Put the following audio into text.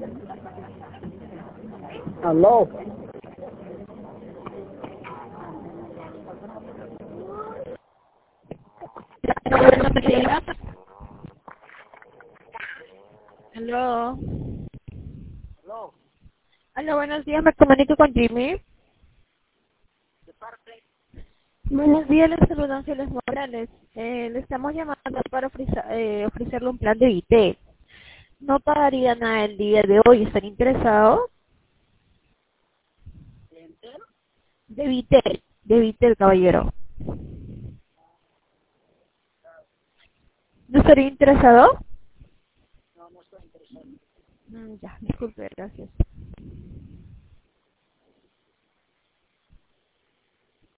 Aló. Buenos días. Aló. Aló. Aló, buenos días. Me comunico con Jimmy. De parte. Buenos días, les saluda Ángeles Morales. Le estamos llamando para ofrecerle un plan de VITEL. No pagaría nada el día de hoy. ¿Están interesados? ¿Clientela? De VITEL, caballero. ¿No estaría interesado? No, no estoy interesado. Ya, disculpe, gracias.